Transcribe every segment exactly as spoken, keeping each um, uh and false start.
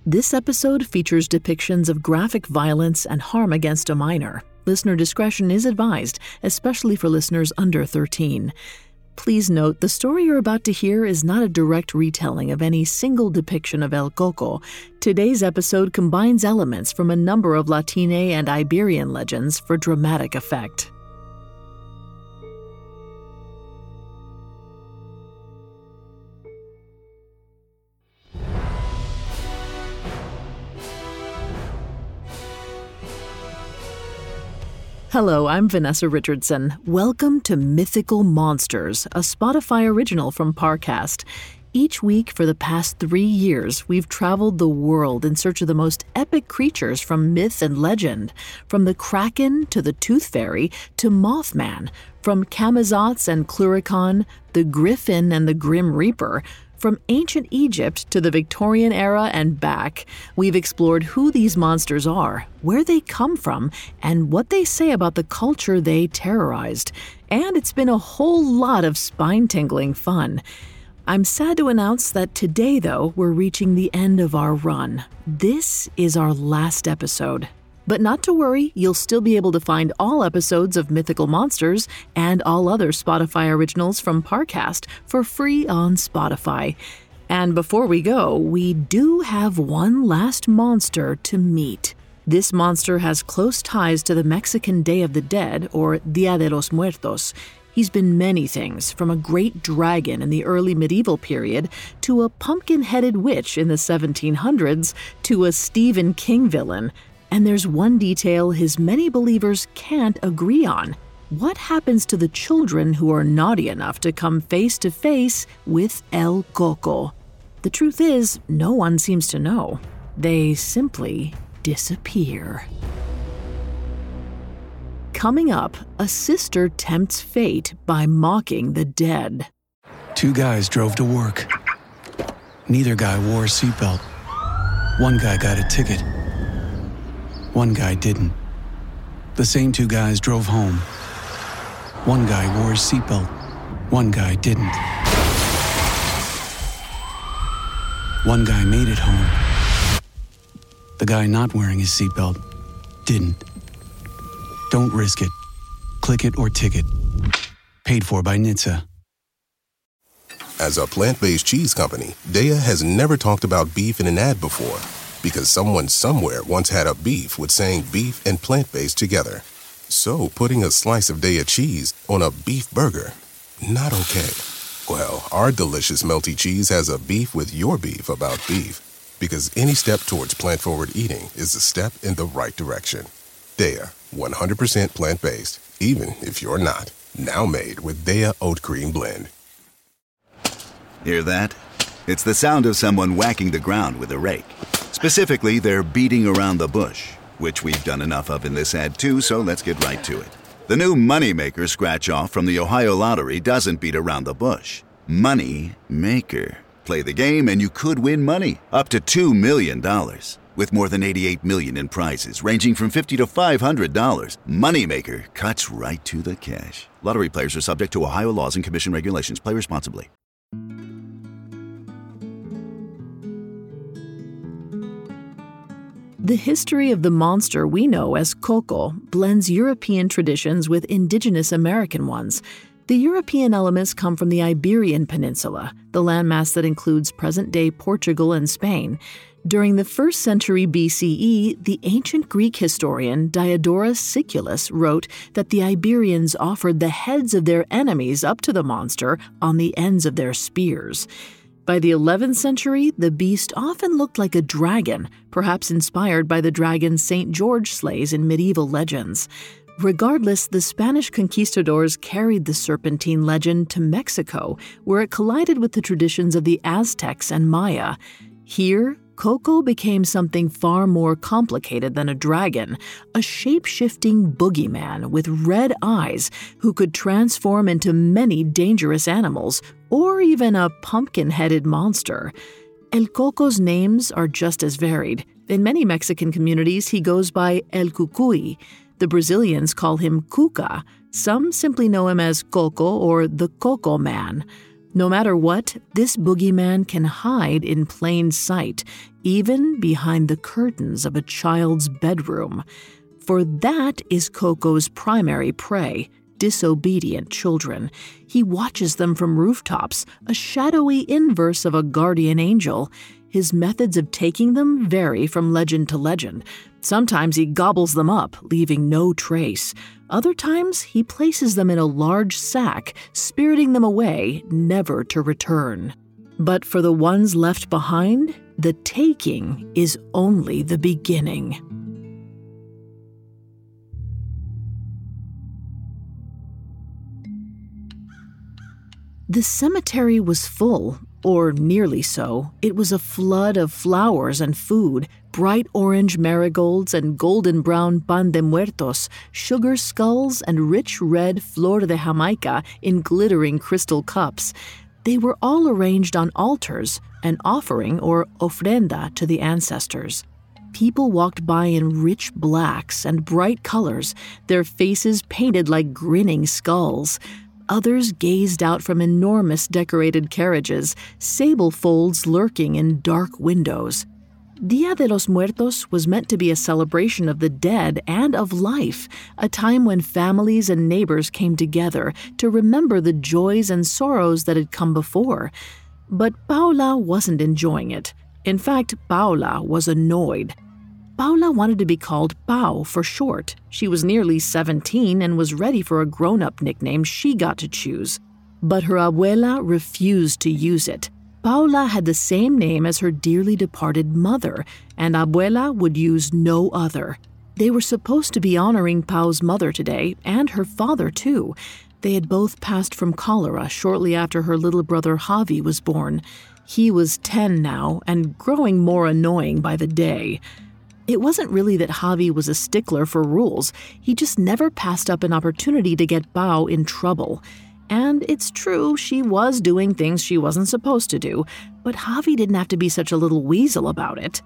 This episode features depictions of graphic violence and harm against a minor. Listener discretion is advised, especially for listeners under thirteen. Please note, the story you're about to hear is not a direct retelling of any single depiction of El Coco. Today's episode combines elements from a number of Latine and Iberian legends for dramatic effect. Hello, I'm Vanessa Richardson. Welcome to Mythical Monsters, a Spotify original from Parcast. Each week for the past three years, we've traveled the world in search of the most epic creatures from myth and legend. From the Kraken to the Tooth Fairy to Mothman. From Camazotz and Cluricaun, the Griffin and the Grim Reaper. From ancient Egypt to the Victorian era and back, we've explored who these monsters are, where they come from, and what they say about the culture they terrorized. And it's been a whole lot of spine-tingling fun. I'm sad to announce that today, though, we're reaching the end of our run. This is our last episode. But not to worry, you'll still be able to find all episodes of Mythical Monsters and all other Spotify originals from Parcast for free on Spotify. And before we go, we do have one last monster to meet. This monster has close ties to the Mexican Day of the Dead, or Dia de los Muertos. He's been many things, from a great dragon in the early medieval period to a pumpkin-headed witch in the seventeen hundreds to a Stephen King villain. And there's one detail his many believers can't agree on. What happens to the children who are naughty enough to come face to face with El Coco? The truth is, no one seems to know. They simply disappear. Coming up, a sister tempts fate by mocking the dead. Two guys drove to work. Neither guy wore a seatbelt. One guy got a ticket. One guy didn't. The same two guys drove home. One guy wore his seatbelt. One guy didn't. One guy made it home. The guy not wearing his seatbelt didn't. Don't risk it. Click it or ticket. Paid for by N H T S A. As a plant-based cheese company, Daiya has never talked about beef in an ad before. Because someone somewhere once had a beef with saying beef and plant-based together. So putting a slice of Daiya cheese on a beef burger, not okay. Well, our delicious melty cheese has a beef with your beef about beef. Because any step towards plant-forward eating is a step in the right direction. Daiya, one hundred percent plant-based, even if you're not. Now made with Daiya Oat Cream Blend. Hear that? It's the sound of someone whacking the ground with a rake. Specifically, they're beating around the bush, which we've done enough of in this ad too, so let's get right to it. The new Moneymaker scratch-off from the Ohio Lottery doesn't beat around the bush. Money Maker. Play the game and you could win money, up to two million dollars. With more than eighty-eight million dollars in prizes, ranging from fifty dollars to five hundred dollars, Moneymaker cuts right to the cash. Lottery players are subject to Ohio laws and commission regulations. Play responsibly. The history of the monster we know as Coco blends European traditions with indigenous American ones. The European elements come from the Iberian Peninsula, the landmass that includes present-day Portugal and Spain. During the first century B C E, the ancient Greek historian Diodorus Siculus wrote that the Iberians offered the heads of their enemies up to the monster on the ends of their spears. By the eleventh century, the beast often looked like a dragon, perhaps inspired by the dragon Saint George slays in medieval legends. Regardless, the Spanish conquistadors carried the serpentine legend to Mexico, where it collided with the traditions of the Aztecs and Maya. Here, Coco became something far more complicated than a dragon, a shape-shifting boogeyman with red eyes who could transform into many dangerous animals, or even a pumpkin-headed monster. El Coco's names are just as varied. In many Mexican communities, he goes by El Cucuy. The Brazilians call him Cuca. Some simply know him as Coco or the Coco Man. No matter what, this boogeyman can hide in plain sight, even behind the curtains of a child's bedroom. For that is Coco's primary prey, disobedient children. He watches them from rooftops, a shadowy inverse of a guardian angel. His methods of taking them vary from legend to legend. Sometimes he gobbles them up, leaving no trace. Other times, he places them in a large sack, spiriting them away, never to return. But for the ones left behind, the taking is only the beginning. The cemetery was full, or nearly so. It was a flood of flowers and food, bright orange marigolds and golden brown pan de muertos, sugar skulls and rich red flor de jamaica in glittering crystal cups. They were all arranged on altars, an offering or ofrenda to the ancestors. People walked by in rich blacks and bright colors, their faces painted like grinning skulls. Others gazed out from enormous decorated carriages, sable folds lurking in dark windows. Dia de los Muertos was meant to be a celebration of the dead and of life, a time when families and neighbors came together to remember the joys and sorrows that had come before. But Paula wasn't enjoying it. In fact, Paula was annoyed. Paula wanted to be called Pau for short. She was nearly seventeen and was ready for a grown-up nickname she got to choose. But her abuela refused to use it. Paula had the same name as her dearly departed mother, and abuela would use no other. They were supposed to be honoring Pau's mother today, and her father too. They had both passed from cholera shortly after her little brother Javi was born. He was ten now, and growing more annoying by the day. It wasn't really that Javi was a stickler for rules. He just never passed up an opportunity to get Pau in trouble. And it's true, she was doing things she wasn't supposed to do, but Javi didn't have to be such a little weasel about it.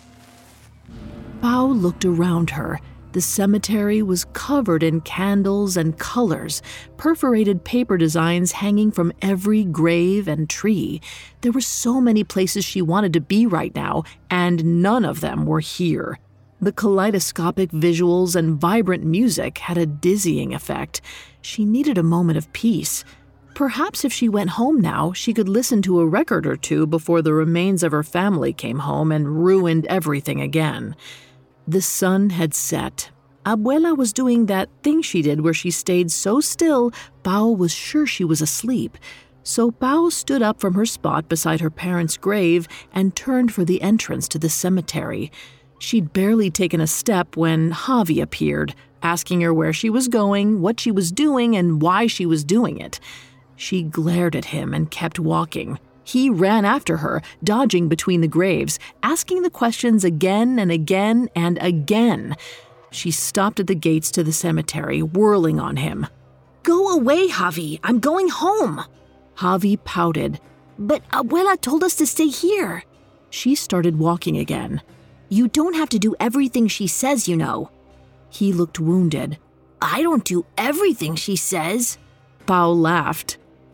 Pau looked around her. The cemetery was covered in candles and colors, perforated paper designs hanging from every grave and tree. There were so many places she wanted to be right now, and none of them were here. The kaleidoscopic visuals and vibrant music had a dizzying effect. She needed a moment of peace. Perhaps if she went home now, she could listen to a record or two before the remains of her family came home and ruined everything again. The sun had set. Abuela was doing that thing she did where she stayed so still, Pau was sure she was asleep. So Pau stood up from her spot beside her parents' grave and turned for the entrance to the cemetery. She'd barely taken a step when Javi appeared, asking her where she was going, what she was doing, and why she was doing it. She glared at him and kept walking. He ran after her, dodging between the graves, asking the questions again and again and again. She stopped at the gates to the cemetery, whirling on him. "Go away, Javi. I'm going home." Javi pouted. "But Abuela told us to stay here." She started walking again. "You don't have to do everything she says, you know." He looked wounded. "I don't do everything she says." Pau laughed.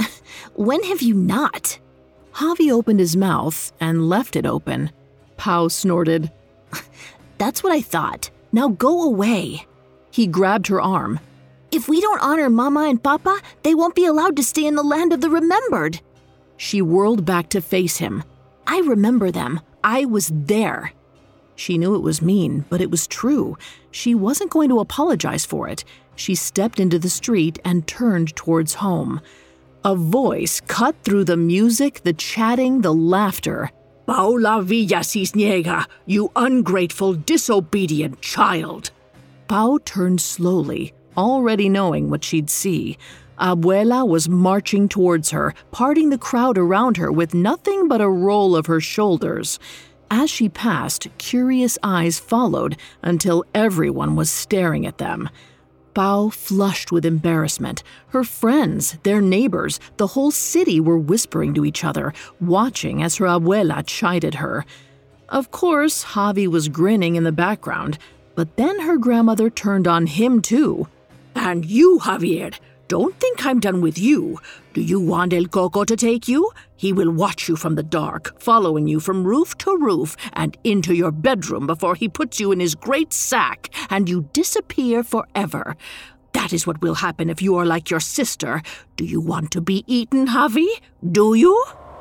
"When have you not?" Javi opened his mouth and left it open. Pau snorted. "That's what I thought. Now go away." He grabbed her arm. "If we don't honor Mama and Papa, they won't be allowed to stay in the land of the remembered." She whirled back to face him. "I remember them. I was there." She knew it was mean, but it was true. She wasn't going to apologize for it. She stepped into the street and turned towards home. A voice cut through the music, the chatting, the laughter. "Paula Villacisniega, you ungrateful, disobedient child." Pau turned slowly, already knowing what she'd see. Abuela was marching towards her, parting the crowd around her with nothing but a roll of her shoulders. As she passed, curious eyes followed until everyone was staring at them. Pau flushed with embarrassment. Her friends, their neighbors, the whole city were whispering to each other, watching as her abuela chided her. Of course, Javi was grinning in the background, but then her grandmother turned on him too. "And you, Javier, Don't think I'm done with you. Do you want El Coco to take you? He will watch you from the dark, following you from roof to roof and into your bedroom before he puts you in his great sack and you disappear forever. That is what will happen if you are like your sister. Do you want to be eaten, Javi? Do you?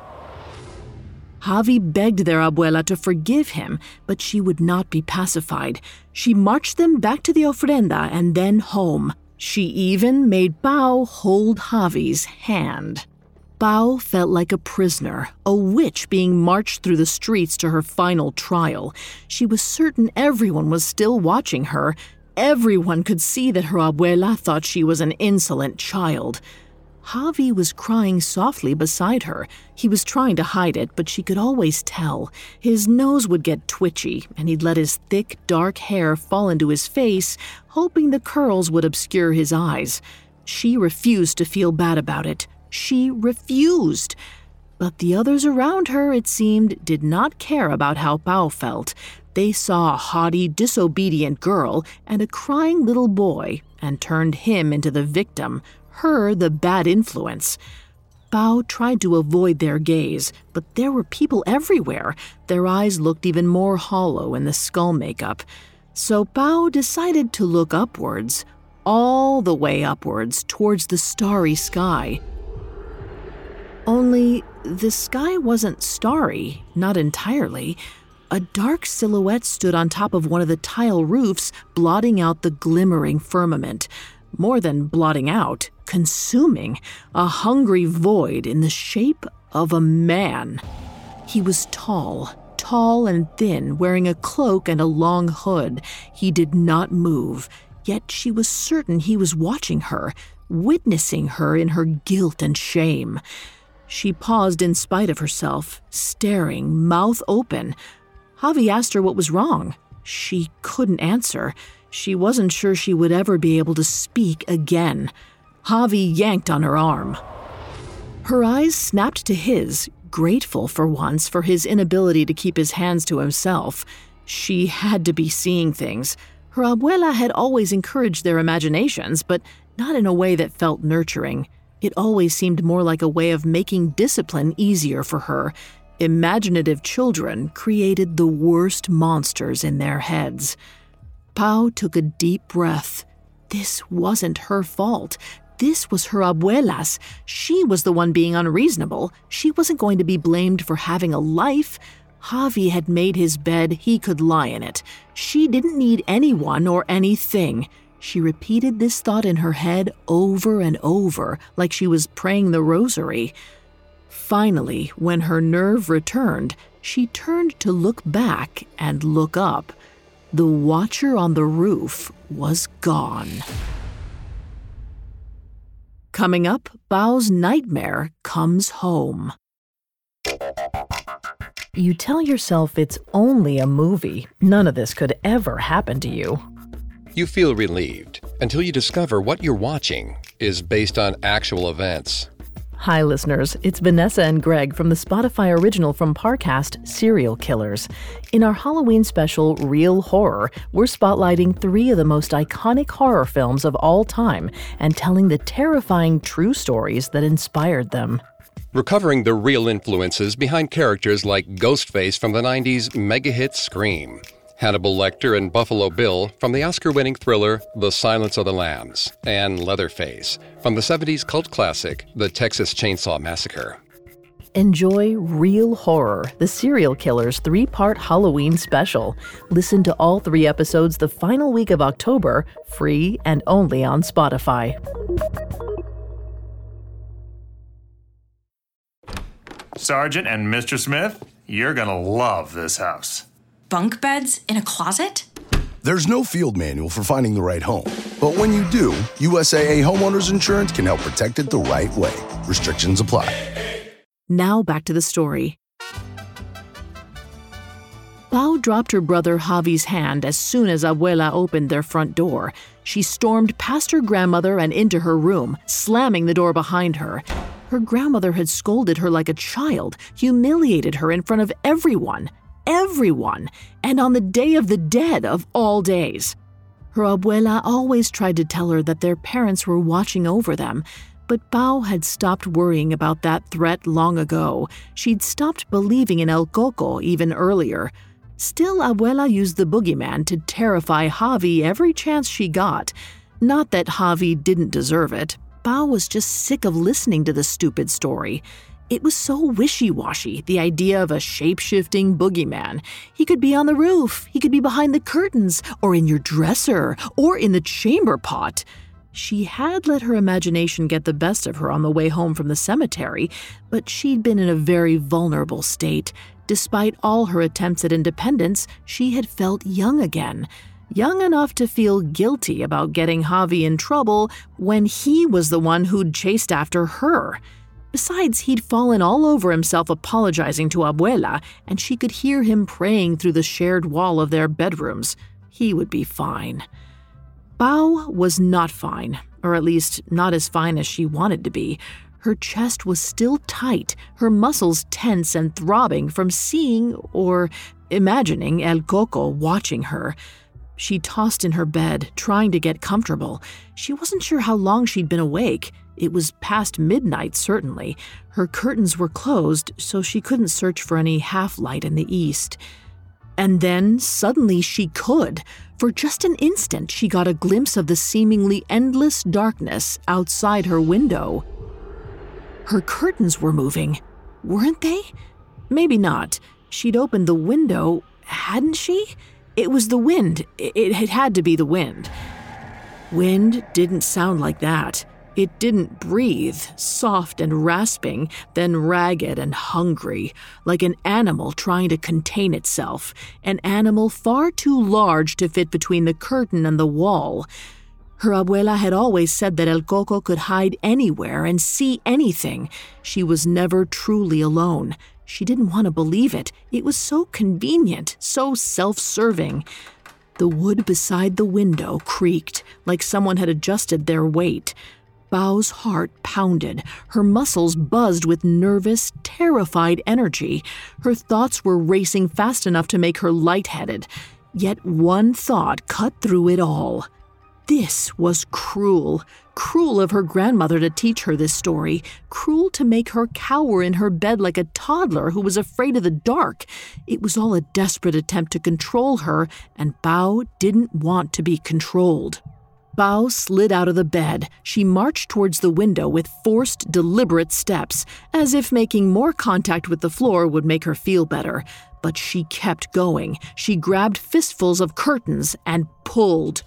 Javi begged their abuela to forgive him, but she would not be pacified. She marched them back to the ofrenda and then home. She even made Pau hold Javi's hand. Pau felt like a prisoner, a witch being marched through the streets to her final trial. She was certain everyone was still watching her. Everyone could see that her abuela thought she was an insolent child. Javi was crying softly beside her. He was trying to hide it, but she could always tell. His nose would get twitchy, and he'd let his thick, dark hair fall into his face, hoping the curls would obscure his eyes. She refused to feel bad about it. She refused. But the others around her, it seemed, did not care about how Pau felt. They saw a haughty, disobedient girl and a crying little boy and turned him into the victim, her the bad influence. Pau tried to avoid their gaze, but there were people everywhere. Their eyes looked even more hollow in the skull makeup. So Pau decided to look upwards, all the way upwards towards the starry sky. Only the sky wasn't starry, not entirely. A dark silhouette stood on top of one of the tile roofs, blotting out the glimmering firmament. More than blotting out, consuming, a hungry void in the shape of a man. He was tall, tall and thin, wearing a cloak and a long hood. He did not move, yet she was certain he was watching her, witnessing her in her guilt and shame. She paused in spite of herself, staring, mouth open. Javi asked her what was wrong. She couldn't answer. She wasn't sure she would ever be able to speak again. Javi yanked on her arm. Her eyes snapped to his, grateful for once for his inability to keep his hands to himself. She had to be seeing things. Her abuela had always encouraged their imaginations, but not in a way that felt nurturing. It always seemed more like a way of making discipline easier for her. Imaginative children created the worst monsters in their heads. Pau took a deep breath. This wasn't her fault. This was her abuela's. She was the one being unreasonable. She wasn't going to be blamed for having a life. Javi had made his bed, he could lie in it. She didn't need anyone or anything. She repeated this thought in her head over and over, like she was praying the rosary. Finally, when her nerve returned, she turned to look back and look up. The watcher on the roof was gone. Coming up, Pau's nightmare comes home. You tell yourself it's only a movie. None of this could ever happen to you. You feel relieved until you discover what you're watching is based on actual events. Hi, listeners. It's Vanessa and Greg from the Spotify original from Parcast, Serial Killers. In our Halloween special, Real Horror, we're spotlighting three of the most iconic horror films of all time and telling the terrifying true stories that inspired them. Recovering the real influences behind characters like Ghostface from the nineties mega hit Scream, Hannibal Lecter and Buffalo Bill from the Oscar-winning thriller The Silence of the Lambs, and Leatherface from the seventies cult classic The Texas Chainsaw Massacre. Enjoy Real Horror, the Serial Killers three-part Halloween special. Listen to all three episodes the final week of October, free and only on Spotify. Sergeant and Mister Smith, you're gonna love this house. Bunk beds in a closet? There's no field manual for finding the right home. But when you do, U S A A Homeowners Insurance can help protect it the right way. Restrictions apply. Now back to the story. Pau dropped her brother Javi's hand as soon as Abuela opened their front door. She stormed past her grandmother and into her room, slamming the door behind her. Her grandmother had scolded her like a child, humiliated her in front of everyone. Everyone, and on the Day of the Dead of all days. Her abuela always tried to tell her that their parents were watching over them, but Pau had stopped worrying about that threat long ago. She'd stopped believing in El Coco even earlier. Still, abuela used the boogeyman to terrify Javi every chance she got. Not that Javi didn't deserve it. Pau was just sick of listening to the stupid story. It was so wishy-washy, the idea of a shape-shifting boogeyman. He could be on the roof, he could be behind the curtains, or in your dresser, or in the chamber pot. She had let her imagination get the best of her on the way home from the cemetery, but she'd been in a very vulnerable state. Despite all her attempts at independence, she had felt young again. Young enough to feel guilty about getting Javi in trouble when he was the one who'd chased after her. Besides, he'd fallen all over himself apologizing to Abuela, and she could hear him praying through the shared wall of their bedrooms. He would be fine. Pau was not fine, or at least not as fine as she wanted to be. Her chest was still tight, her muscles tense and throbbing from seeing or imagining El Coco watching her. She tossed in her bed, trying to get comfortable. She wasn't sure how long she'd been awake. It was past midnight, certainly. Her curtains were closed, so she couldn't search for any half-light in the east. And then, suddenly, she could. For just an instant, she got a glimpse of the seemingly endless darkness outside her window. Her curtains were moving, weren't they? Maybe not. She'd opened the window, hadn't she? It was the wind. It had had to be the wind. Wind didn't sound like that. It didn't breathe, soft and rasping, then ragged and hungry, like an animal trying to contain itself, an animal far too large to fit between the curtain and the wall. Her abuela had always said that El Coco could hide anywhere and see anything. She was never truly alone. She didn't want to believe it. It was so convenient, so self-serving. The wood beside the window creaked, like someone had adjusted their weight. Pau's heart pounded. Her muscles buzzed with nervous, terrified energy. Her thoughts were racing fast enough to make her lightheaded. Yet one thought cut through it all. This was cruel. Cruel of her grandmother to teach her this story. Cruel to make her cower in her bed like a toddler who was afraid of the dark. It was all a desperate attempt to control her, and Pau didn't want to be controlled. Pau slid out of the bed. She marched towards the window with forced, deliberate steps, as if making more contact with the floor would make her feel better. But she kept going. She grabbed fistfuls of curtains and pulled.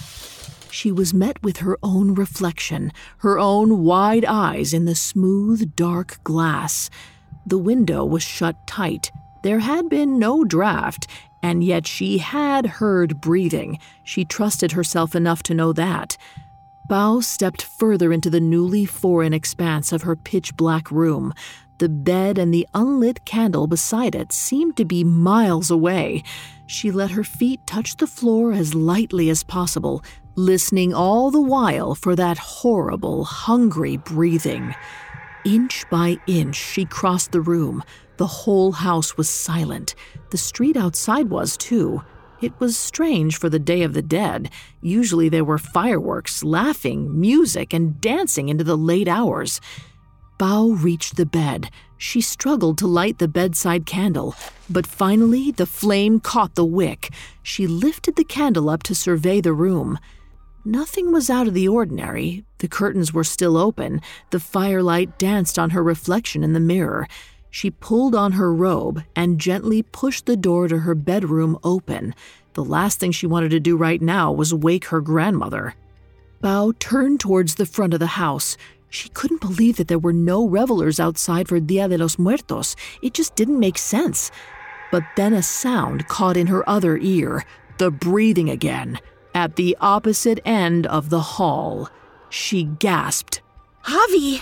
She was met with her own reflection, her own wide eyes in the smooth, dark glass. The window was shut tight. There had been no draft, and yet she had heard breathing. She trusted herself enough to know that. Pau stepped further into the newly foreign expanse of her pitch-black room. The bed and the unlit candle beside it seemed to be miles away. She let her feet touch the floor as lightly as possible, listening all the while for that horrible, hungry breathing. Inch by inch, she crossed the room. The whole house was silent. The street outside was, too. It was strange for the Day of the Dead. Usually there were fireworks, laughing, music, and dancing into the late hours. Pau reached the bed. She struggled to light the bedside candle, but finally the flame caught the wick. She lifted the candle up to survey the room. Nothing was out of the ordinary. The curtains were still open. The firelight danced on her reflection in the mirror. She pulled on her robe and gently pushed the door to her bedroom open. The last thing she wanted to do right now was wake her grandmother. Pau turned towards the front of the house. She couldn't believe that there were no revelers outside for Dia de los Muertos. It just didn't make sense. But then a sound caught in her other ear, the breathing again, at the opposite end of the hall. She gasped, "Javi!"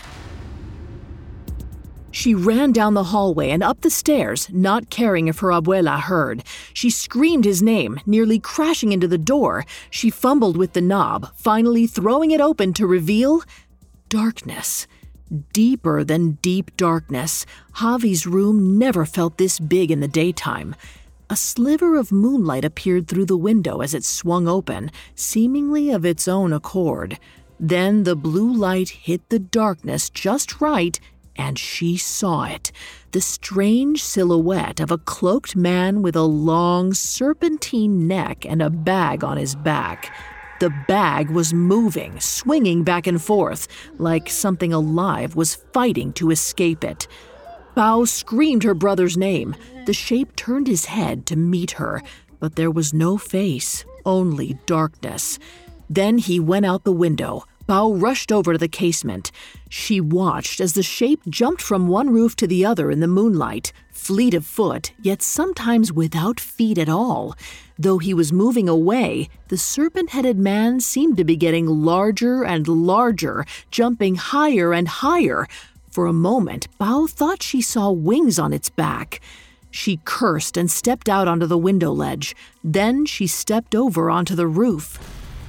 She ran down the hallway and up the stairs, not caring if her abuela heard. She screamed his name, nearly crashing into the door. She fumbled with the knob, finally throwing it open to reveal darkness. Deeper than deep darkness. Javi's room never felt this big in the daytime. A sliver of moonlight appeared through the window as it swung open, seemingly of its own accord. Then the blue light hit the darkness just right, and she saw it. The strange silhouette of a cloaked man with a long, serpentine neck and a bag on his back. The bag was moving, swinging back and forth, like something alive was fighting to escape it. Bao screamed her brother's name. The shape turned his head to meet her, but there was no face, only darkness. Then he went out the window. Bao rushed over to the casement. She watched as the shape jumped from one roof to the other in the moonlight, fleet of foot, yet sometimes without feet at all. Though he was moving away, the serpent-headed man seemed to be getting larger and larger, jumping higher and higher. For a moment, Bao thought she saw wings on its back. She cursed and stepped out onto the window ledge. Then she stepped over onto the roof.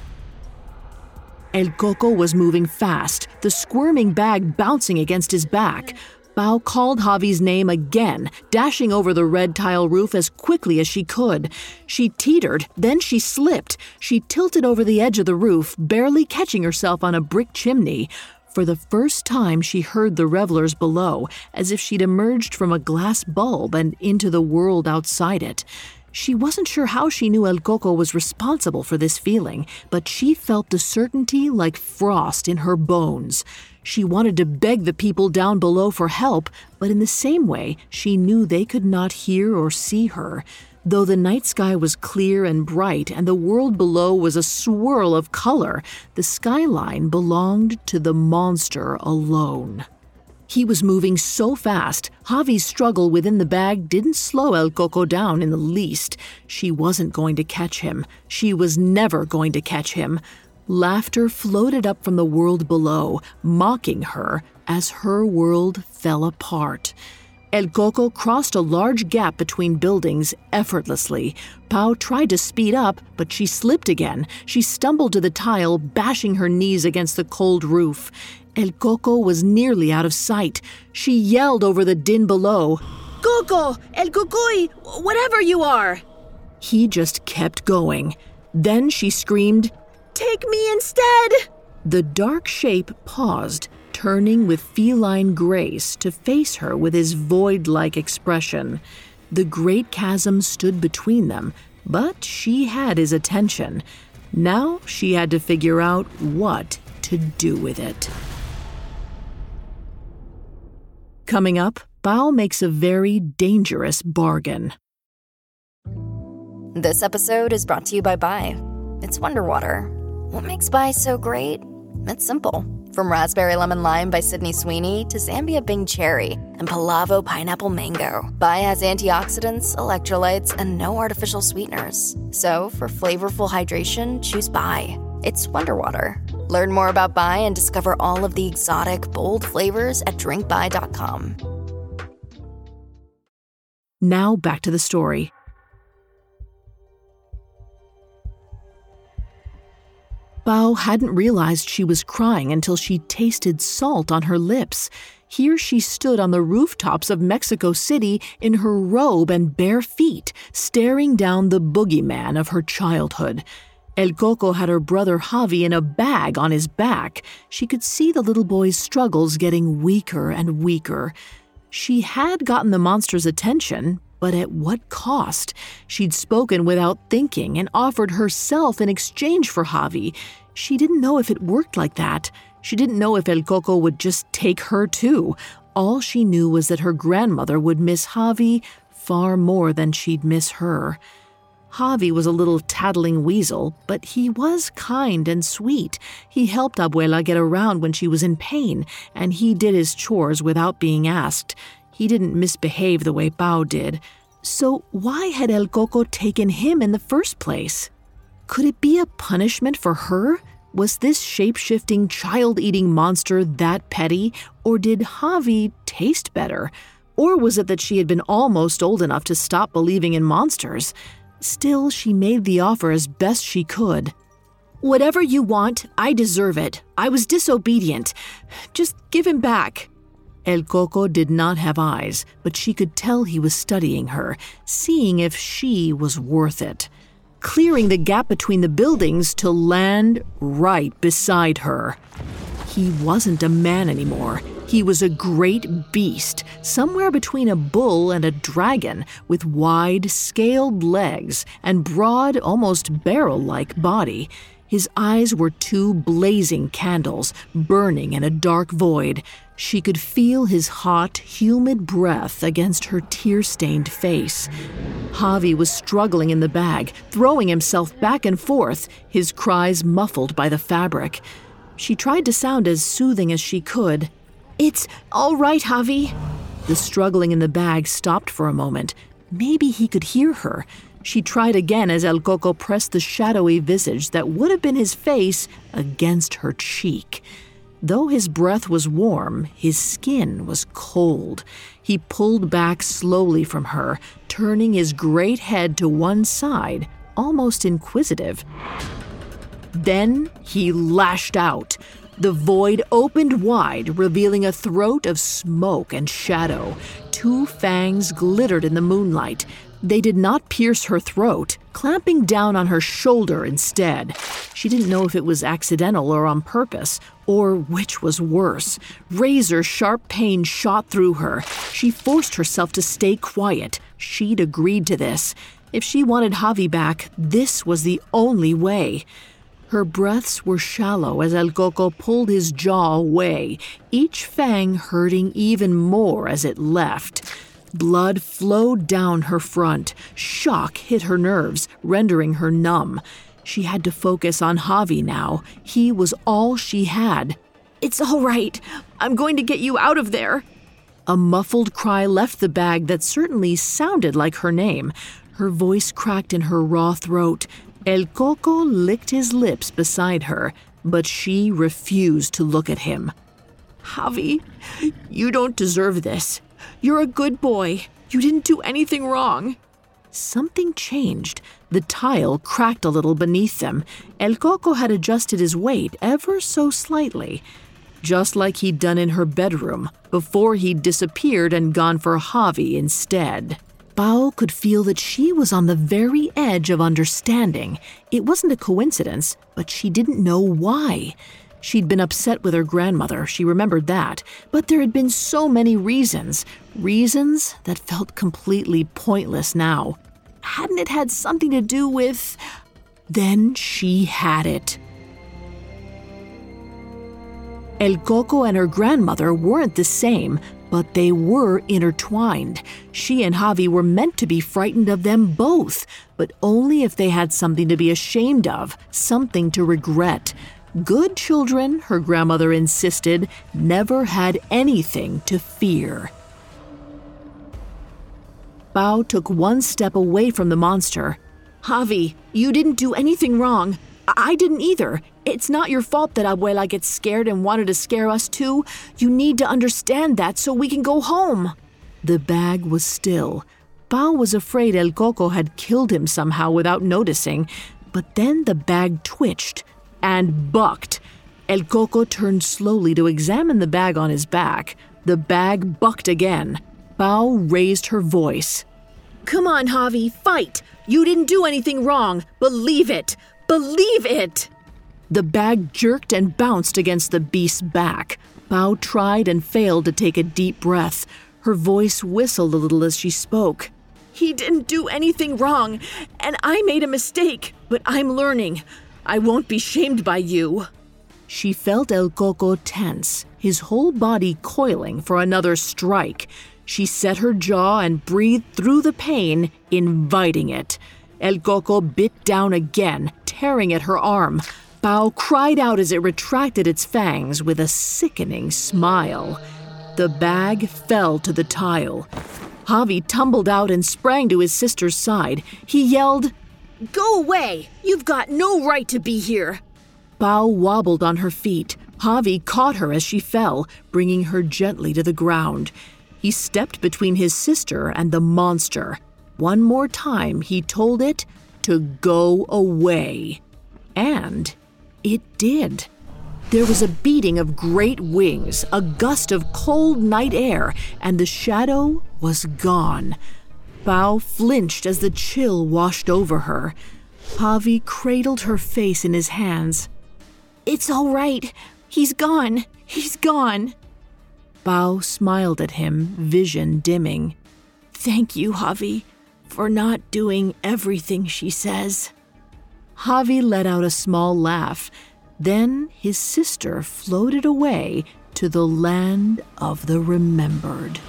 El Coco was moving fast, the squirming bag bouncing against his back. Bao called Javi's name again, dashing over the red tile roof as quickly as she could. She teetered, then she slipped. She tilted over the edge of the roof, barely catching herself on a brick chimney. For the first time, she heard the revelers below, as if she'd emerged from a glass bulb and into the world outside it. She wasn't sure how she knew El Coco was responsible for this feeling, but she felt the certainty like frost in her bones. She wanted to beg the people down below for help, but in the same way, she knew they could not hear or see her. Though the night sky was clear and bright and the world below was a swirl of color, the skyline belonged to the monster alone. He was moving so fast, Javi's struggle within the bag didn't slow El Coco down in the least. She wasn't going to catch him. She was never going to catch him. Laughter floated up from the world below, mocking her as her world fell apart. El Coco crossed a large gap between buildings effortlessly. Bao tried to speed up, but she slipped again. She stumbled to the tile, bashing her knees against the cold roof. El Coco was nearly out of sight. She yelled over the din below, "Coco! El Cucuy! Whatever you are!" He just kept going. Then she screamed, "Take me instead!" The dark shape paused, turning with feline grace to face her with his void-like expression. The great chasm stood between them, but she had his attention. Now she had to figure out what to do with it. Coming up, Bao makes a very dangerous bargain. This episode is brought to you by Bai. It's Wonder Water. What makes Bai so great? It's simple. From Raspberry Lemon Lime by Sydney Sweeney to Zambia Bing Cherry and Palavo Pineapple Mango, Bai has antioxidants, electrolytes, and no artificial sweeteners. So for flavorful hydration, choose Bai. It's Wonder Water. Learn more about Bai and discover all of the exotic, bold flavors at drink bai dot com. Now back to the story. Bao hadn't realized she was crying until she tasted salt on her lips. Here she stood on the rooftops of Mexico City in her robe and bare feet, staring down the boogeyman of her childhood. El Coco had her brother Javi in a bag on his back. She could see the little boy's struggles getting weaker and weaker. She had gotten the monster's attention, but at what cost? She'd spoken without thinking and offered herself in exchange for Javi. She didn't know if it worked like that. She didn't know if El Coco would just take her too. All she knew was that her grandmother would miss Javi far more than she'd miss her. Javi was a little tattling weasel, but he was kind and sweet. He helped Abuela get around when she was in pain, and he did his chores without being asked. He didn't misbehave the way Bao did. So why had El Coco taken him in the first place? Could it be a punishment for her? Was this shape-shifting, child-eating monster that petty, or did Javi taste better? Or was it that she had been almost old enough to stop believing in monsters? Still, she made the offer as best she could. "Whatever you want, I deserve it. I was disobedient. Just give him back." El Coco did not have eyes, but she could tell he was studying her, seeing if she was worth it. Clearing the gap between the buildings to land right beside her. He wasn't a man anymore. He was a great beast, somewhere between a bull and a dragon, with wide, scaled legs and broad, almost barrel-like body. His eyes were two blazing candles, burning in a dark void. She could feel his hot, humid breath against her tear-stained face. Javi was struggling in the bag, throwing himself back and forth, his cries muffled by the fabric. She tried to sound as soothing as she could. It's all right, Javi. The struggling in the bag stopped for a moment. Maybe he could hear her. She tried again as El Coco pressed the shadowy visage that would have been his face against her cheek. Though his breath was warm, his skin was cold. He pulled back slowly from her, turning his great head to one side, almost inquisitive. Then he lashed out. The void opened wide, revealing a throat of smoke and shadow. Two fangs glittered in the moonlight. They did not pierce her throat, clamping down on her shoulder instead. She didn't know if it was accidental or on purpose, or which was worse. Razor-sharp pain shot through her. She forced herself to stay quiet. She'd agreed to this. If she wanted Javi back, this was the only way. Her breaths were shallow as El Coco pulled his jaw away, each fang hurting even more as it left. Blood flowed down her front. Shock hit her nerves, rendering her numb. She had to focus on Javi now. He was all she had. It's all right. I'm going to get you out of there. A muffled cry left the bag that certainly sounded like her name. Her voice cracked in her raw throat. El Coco licked his lips beside her, but she refused to look at him. Javi, you don't deserve this. You're a good boy. You didn't do anything wrong. Something changed. The tile cracked a little beneath them. El Coco had adjusted his weight ever so slightly, just like he'd done in her bedroom, before he'd disappeared and gone for Javi instead. Pao could feel that she was on the very edge of understanding. It wasn't a coincidence, but she didn't know why. She'd been upset with her grandmother, she remembered that, but there had been so many reasons, reasons that felt completely pointless now. Hadn't it had something to do with... Then she had it. El Coco and her grandmother weren't the same, but they were intertwined. She and Javi were meant to be frightened of them both, but only if they had something to be ashamed of, something to regret. Good children, her grandmother insisted, never had anything to fear. Pao took one step away from the monster. Javi, you didn't do anything wrong. I didn't either. It's not your fault that Abuela gets scared and wanted to scare us too. You need to understand that so we can go home. The bag was still. Pao was afraid El Coco had killed him somehow without noticing, but then the bag twitched and bucked. El Coco turned slowly to examine the bag on his back. The bag bucked again. Pao raised her voice. Come on, Javi, fight! You didn't do anything wrong. Believe it! Believe it! The bag jerked and bounced against the beast's back. Pao tried and failed to take a deep breath. Her voice whistled a little as she spoke. He didn't do anything wrong, and I made a mistake, but I'm learning. I won't be shamed by you. She felt El Coco tense, his whole body coiling for another strike. She set her jaw and breathed through the pain, inviting it. El Coco bit down again, tearing at her arm. Pao cried out as it retracted its fangs with a sickening smile. The bag fell to the tile. Javi tumbled out and sprang to his sister's side. He yelled, Go away! You've got no right to be here! Pao wobbled on her feet. Javi caught her as she fell, bringing her gently to the ground. He stepped between his sister and the monster. One more time, he told it to go away. And it did. There was a beating of great wings, a gust of cold night air, and the shadow was gone. Bao flinched as the chill washed over her. Javi cradled her face in his hands. It's all right. He's gone. He's gone. Bao smiled at him, vision dimming. Thank you, Javi, for not doing everything she says. Javi let out a small laugh. Then his sister floated away to the land of the remembered.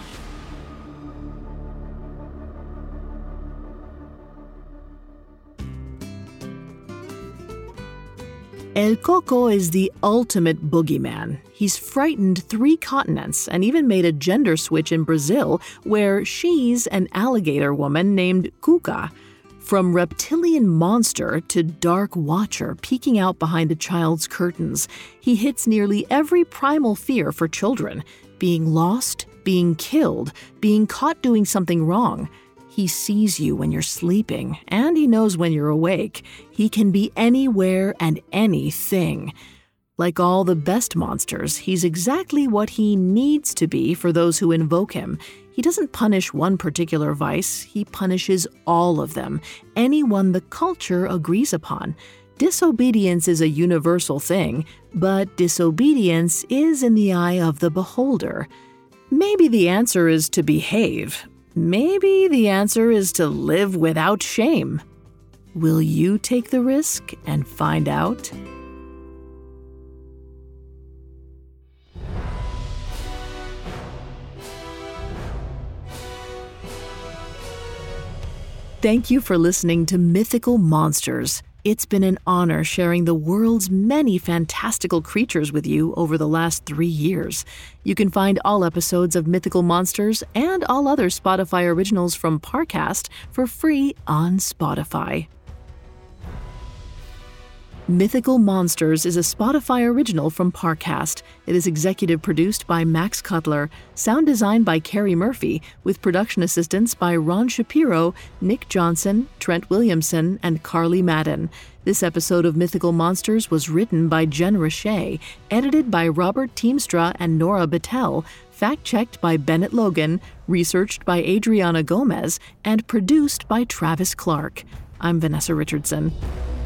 El Coco is the ultimate boogeyman. He's frightened three continents and even made a gender switch in Brazil, where she's an alligator woman named Cuca. From reptilian monster to dark watcher peeking out behind a child's curtains, he hits nearly every primal fear for children: being lost, being killed, being caught doing something wrong. He sees you when you're sleeping, and he knows when you're awake. He can be anywhere and anything. Like all the best monsters, he's exactly what he needs to be for those who invoke him. He doesn't punish one particular vice, he punishes all of them, any one the culture agrees upon. Disobedience is a universal thing, but disobedience is in the eye of the beholder. Maybe the answer is to behave. Maybe the answer is to live without shame. Will you take the risk and find out? Thank you for listening to Mythical Monsters. It's been an honor sharing the world's many fantastical creatures with you over the last three years. You can find all episodes of Mythical Monsters and all other Spotify originals from Parcast for free on Spotify. Mythical Monsters is a Spotify original from Parcast. It is executive produced by Max Cutler, sound designed by Carrie Murphy, with production assistance by Ron Shapiro, Nick Johnson, Trent Williamson, and Carly Madden. This episode of Mythical Monsters was written by Jen Richey, edited by Robert Teamstra and Nora Battelle, fact-checked by Bennett Logan, researched by Adriana Gomez, and produced by Travis Clark. I'm Vanessa Richardson.